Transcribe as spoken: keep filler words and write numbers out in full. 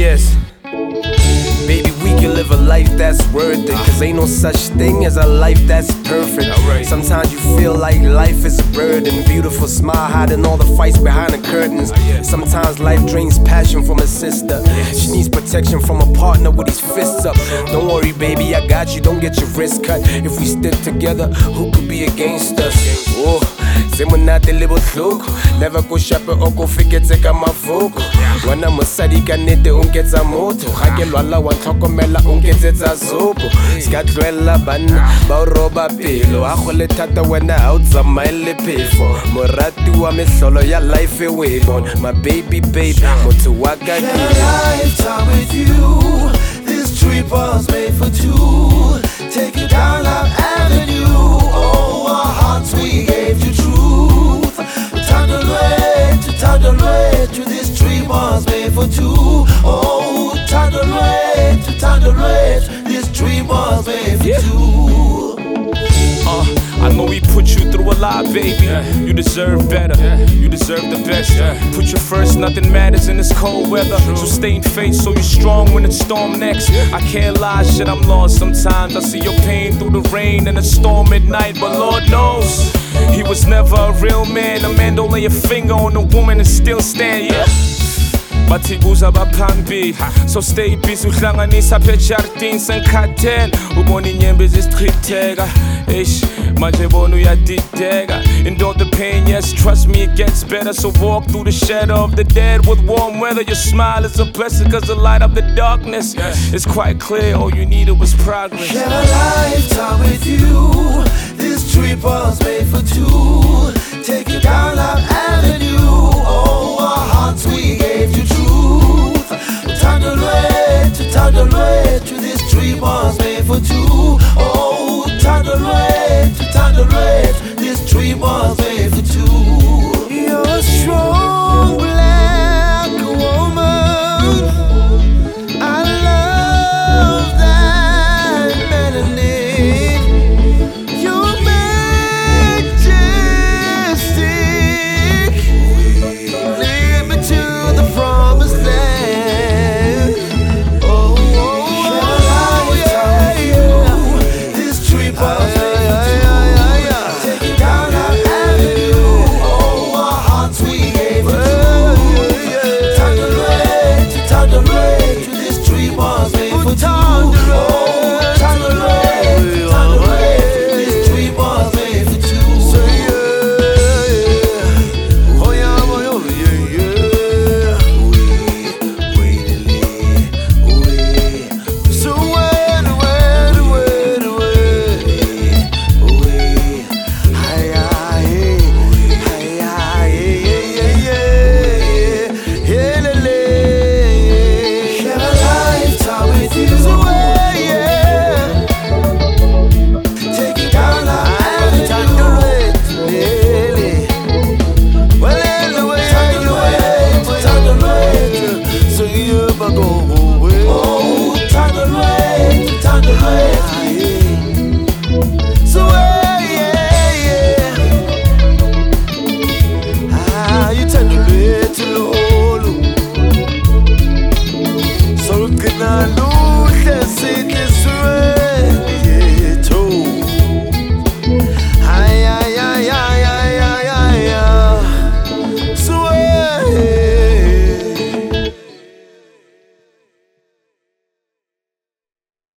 yes. Baby, we can live a life that's worth it, cause ain't no such thing as a life that's perfect. Sometimes you feel like life is a burden. Beautiful smile hiding all the fights behind the curtains. Sometimes life drains passion from a sister. She needs protection from a partner with his fists up. Don't worry baby, I got you, don't get your wrist cut. If we stick together, who could be against us? Oh, semonate le botlhoko, never go shape o go fiketse ka mavuko. Wana mosadi ka nete o nketsa motho, ga ke lwala wa tlhokomela o nketsetsa zobo. Ska tlwela banna ba o roba pelo, a go le thata wena ha o tsamaele phefo. Morati wa mehlolo ya life e we born, my baby babe, motho wa ka ke. Lifetime with you, this trip was made for two. Take you down Love Avenue, oh our hearts we gave you truth. Tunnel way to tunnel way to this trip was made for two. Oh tunnel way to tunnel way, this dream was made for yeah. two. Uh, I know we put you through a lot, baby. Yeah. You deserve better, yeah. You deserve the best. Yeah. Put you first, nothing matters in this cold weather. True. So stay in faith, so you're strong when it's storm next. Yeah. I can't lie, shit, I'm lost sometimes. I see your pain through the rain and the storm at night, but Lord knows he was never a real man. A man don't lay a finger on a woman and still stand, yeah. Bathi buza baphambi, so stay busy uhlanganisa pejardini senkhathele ubona inyembe zisichitheka. Eish, manje bona uyadideka. And all the pain, yes, trust me, it gets better. So walk through the shadow of the dead with warm weather. Your smile is a blessing, cause the light of the darkness, yes. It's quite clear, all you needed was progress. Share a lifetime with you, this trip was made for two. Take you down Love Avenue, oh our hearts we gave you truth. Tunnel way to tunnel way to this trip was made for two. Oh tunnel way to tunnel way, this trip was